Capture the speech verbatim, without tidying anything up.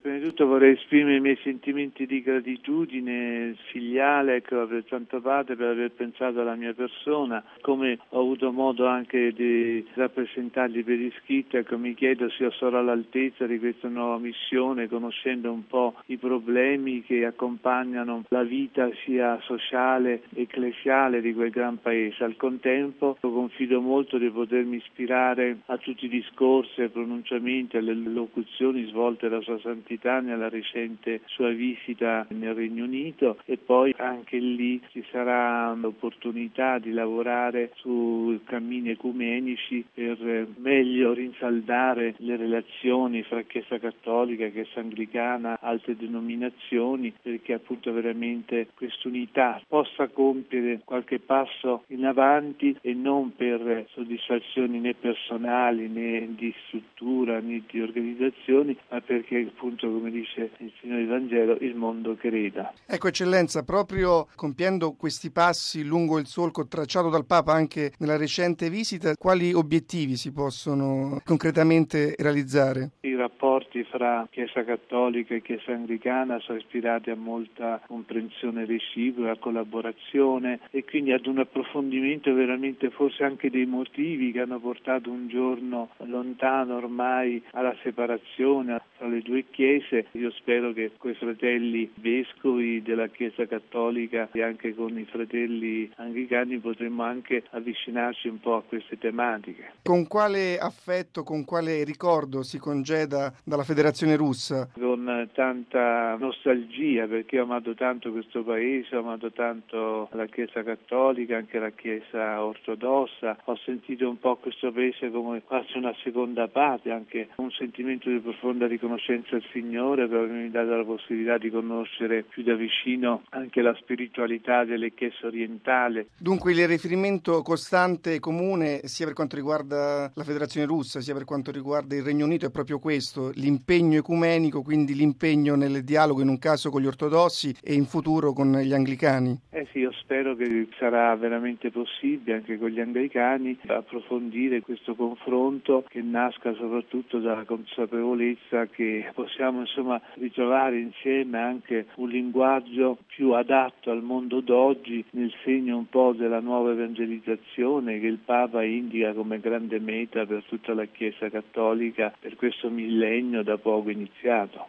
Prima di tutto vorrei esprimere i miei sentimenti di gratitudine filiale ecco, per Santo Padre per aver pensato alla mia persona, come ho avuto modo anche di rappresentargli per iscritto, ecco, mi chiedo se io sarò all'altezza di questa nuova missione, conoscendo un po' i problemi che accompagnano la vita sia sociale e ecclesiale di quel gran paese. Al contempo confido molto di potermi ispirare a tutti i discorsi, ai pronunciamenti, alle locuzioni svolte da Sua Santità nella recente sua visita nel Regno Unito, e poi anche lì ci sarà l'opportunità di lavorare su cammini ecumenici per meglio rinsaldare le relazioni fra Chiesa Cattolica, Chiesa Anglicana, altre denominazioni, perché appunto veramente quest'unità possa compiere qualche passo in avanti e non per soddisfazioni né personali né di struttura né di organizzazioni, ma perché appunto, come dice il Signore Vangelo, il mondo creda. Ecco, Eccellenza, proprio compiendo questi passi lungo il solco tracciato dal Papa anche nella recente visita, quali obiettivi si possono concretamente realizzare? I rapporti fra Chiesa Cattolica e Chiesa Anglicana sono ispirati a molta comprensione reciproca, collaborazione e quindi ad un approfondimento veramente forse anche dei motivi che hanno portato un giorno lontano ormai alla separazione tra le due chiese. Io spero che con i fratelli vescovi della Chiesa Cattolica e anche con i fratelli anglicani potremmo anche avvicinarci un po' a queste tematiche. Con quale affetto, con quale ricordo si congeda dalla Federazione Russa? Con tanta nostalgia, perché ho amato tanto questo paese, ho amato tanto la Chiesa Cattolica, anche la Chiesa Ortodossa. Ho sentito un po' questo paese come quasi una seconda patria, anche un sentimento di profonda riconoscenza al Signore per avermi dato la possibilità di conoscere più da vicino anche la spiritualità delle chiese orientali. Dunque il riferimento costante e comune sia per quanto riguarda la Federazione Russa sia per quanto riguarda il Regno Unito è proprio questo, l'impegno ecumenico, quindi l'impegno nel dialogo in un caso con gli ortodossi e in futuro con gli anglicani. Eh sì, io spero che sarà veramente possibile anche con gli anglicani approfondire questo confronto che nasca soprattutto dalla consapevolezza che possiamo insomma ritrovare insieme anche un linguaggio più adatto al mondo d'oggi nel segno un po' della nuova evangelizzazione che il Papa indica come grande meta per tutta la Chiesa Cattolica per questo millennio da poco iniziato.